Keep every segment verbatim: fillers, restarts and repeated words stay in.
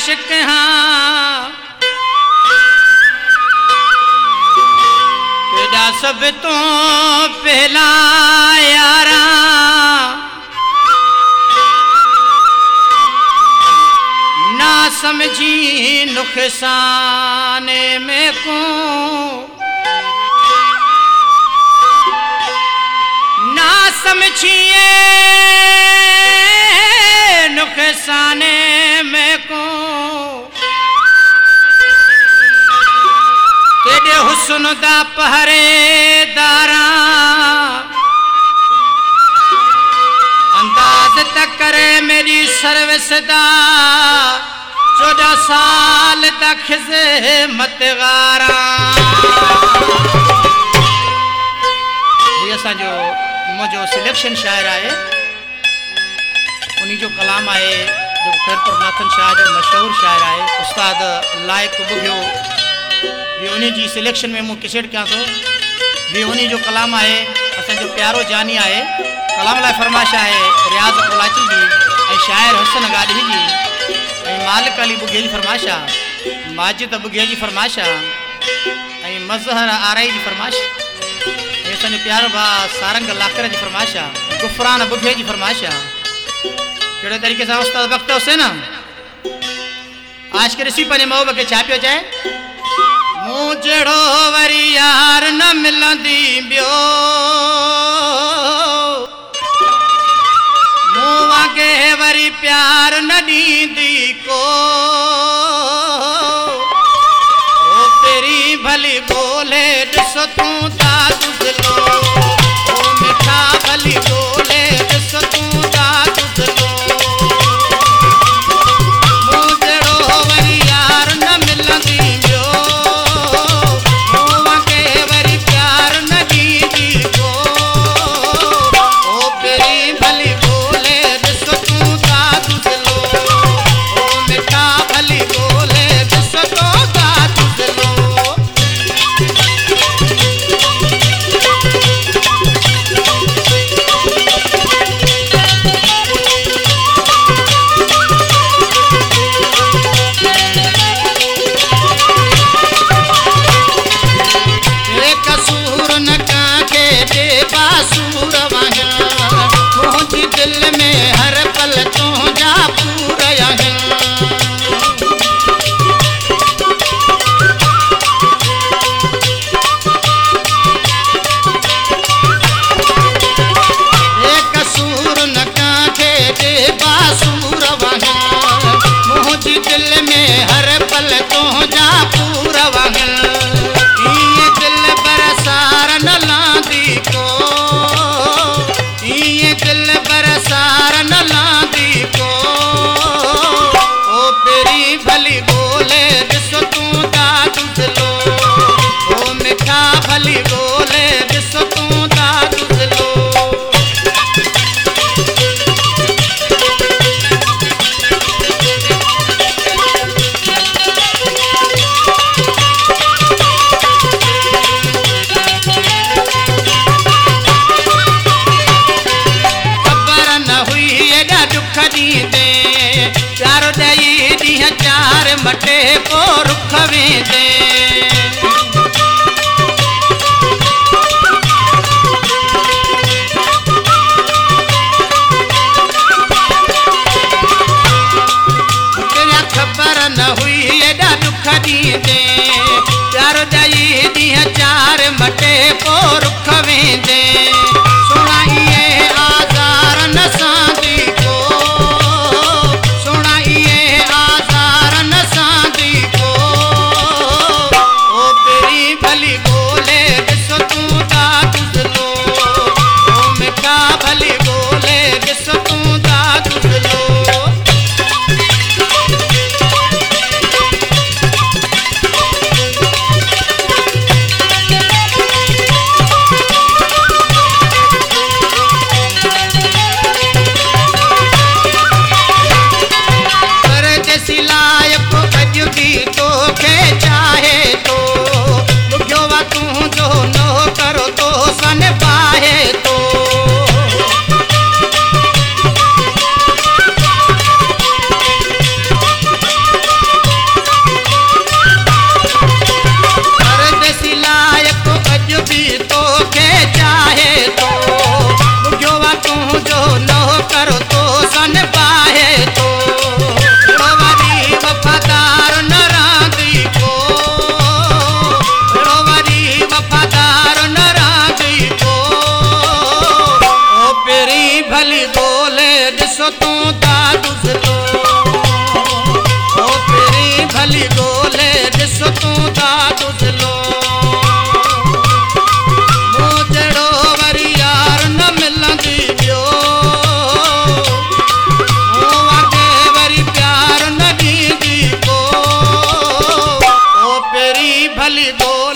आशिक हाँ तेरा सब तो पहला यारा ना समझी नुकसाने में को ना समझिए नुकसाने में को तेरे हुस्न दा पहरेदारा अंदाज तक करे मेरी सर्विस दा चौदह साल तक मत गारा ये असांजो मुझो सिलेक्शन शायर आए उन्हीं जो कलाम आए जो खैरपुर नाथन शाह जो मशहूर शायर आए उस्ताद लाइक बुघियो ये उन्हीं जी सिलेक्शन में मुँह किसेट क्या तो ये उन्हीं जो कलाम आए असां जो प्यारो जानी आए कलाम ला फरमाश है रियाज कोलाची जी ऐं शायर हसन गाड़ी जी ऐं मालिक अली बुघे जी फरमाश आहे माजिद बुघे जी फरमाश आहे ऐं मज़हर आराई जी फरमाश ऐं असांजो प्यारो भाउ सारंग लाकर जी फरमाश आहे गुफरान बुघे जी फरमाश आहे कहिड़े तरीक़े सां उस्ताद वक़्तु हुसैन आज के ऋषि पंहिंजे महबूब खे छा पियो चए मूं जहिड़ो वरी यार न मिलंदी ॿियो मूं वांगे वरी प्यार न ॾींदी को ओ तेरी भली बोले ॾिस तूं ता तुझलो ओ मिठा भली बोले ॾिस तूं ता तुझलो मूं जहिड़ो वरी यार न मिलंदी मटे को रुख वेंदे खबर न हुई एॾा दुख ॾींदे चार ॾही ॾींहं चार मटे को रुख वेंदे सोना इहे आज़ार न सांदी को सोना इहे आज़ार न सांदी को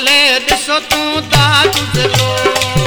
बोले ॾिसो तूं दादू ज़िलो